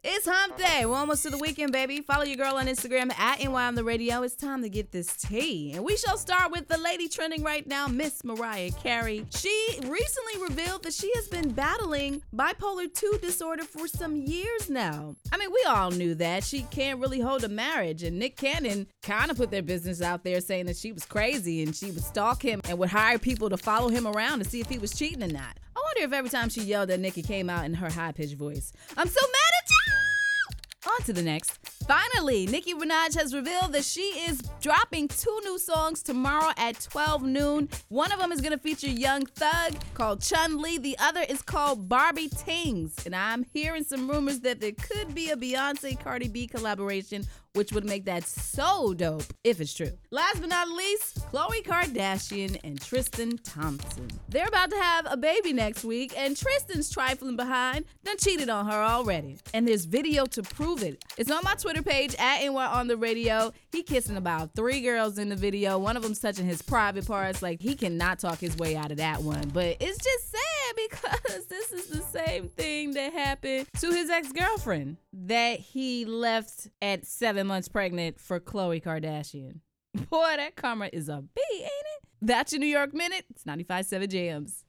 It's hump day. We're almost to the weekend, baby. Follow your girl on Instagram at NY on the radio. It's time to get this tea. And we shall start with the lady trending right now, Miss Mariah Carey. She recently revealed that she has been battling bipolar 2 disorder for some years now. I mean, we all knew that. She can't really hold a marriage. And Nick Cannon kind of put their business out there saying that she was crazy and she would stalk him and would hire people to follow him around to see if he was cheating or not. I wonder if every time she yelled at Nicki came out in her high-pitched voice. I'm so mad at you! On to the next. Finally, Nicki Minaj has revealed that she is dropping 2 new songs tomorrow at 12 noon. One of them is going to feature Young Thug called Chun-Li. The other is called Barbie Tings. And I'm hearing some rumors that there could be a Beyonce-Cardi B collaboration, which would make that so dope if it's true. Last but not least, Khloe Kardashian and Tristan Thompson. They're about to have a baby next week, and Tristan's trifling behind, done cheated on her already. And there's video to prove it. It's on my Twitter page at NY on the radio. He kissing about 3 girls in the video. One of them's touching his private parts. Like, he cannot talk his way out of that one. But it's just sad because this is the same thing that happened to his ex-girlfriend that he left at 7 months pregnant for Khloe Kardashian. Boy, that karma is a B, ain't it? That's your New York Minute. It's 95.7 Jams.